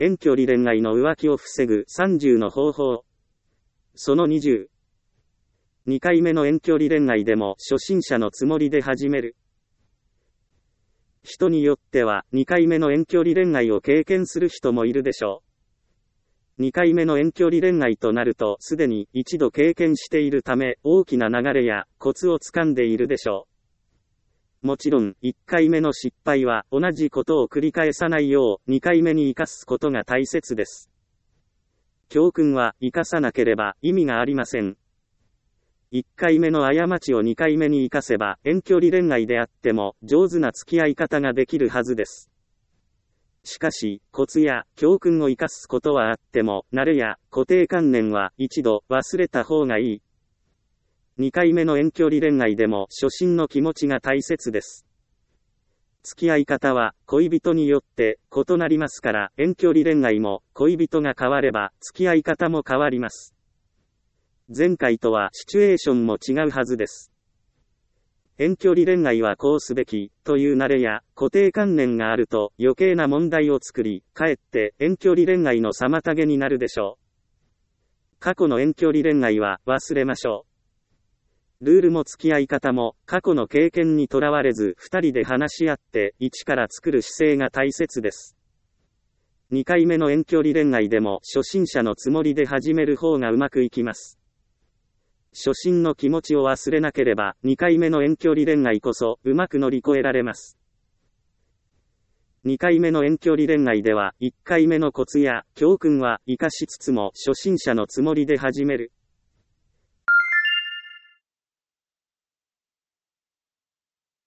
遠距離恋愛の浮気を防ぐ30の方法。その20。2回目の遠距離恋愛でも初心者のつもりで始める。人によっては2回目の遠距離恋愛を経験する人もいるでしょう。2回目の遠距離恋愛となるとすでに一度経験しているため大きな流れやコツをつかんでいるでしょう。もちろん1回目の失敗は同じことを繰り返さないよう2回目に生かすことが大切です。教訓は生かさなければ意味がありません。1回目の過ちを2回目に生かせば遠距離恋愛であっても上手な付き合い方ができるはずです。しかし、コツや教訓を生かすことはあっても、慣れや固定観念は一度忘れた方がいい。2回目の遠距離恋愛でも初心の気持ちが大切です。付き合い方は恋人によって異なりますから、遠距離恋愛も恋人が変われば付き合い方も変わります。前回とはシチュエーションも違うはずです。遠距離恋愛はこうすべきという慣れや固定観念があると余計な問題を作り、かえって遠距離恋愛の妨げになるでしょう。過去の遠距離恋愛は忘れましょう。ルールも付き合い方も過去の経験にとらわれず2人で話し合って一から作る姿勢が大切です。2回目の遠距離恋愛でも初心者のつもりで始める方がうまくいきます。初心の気持ちを忘れなければ2回目の遠距離恋愛こそうまく乗り越えられます。2回目の遠距離恋愛では1回目のコツや教訓は活かしつつも初心者のつもりで始める。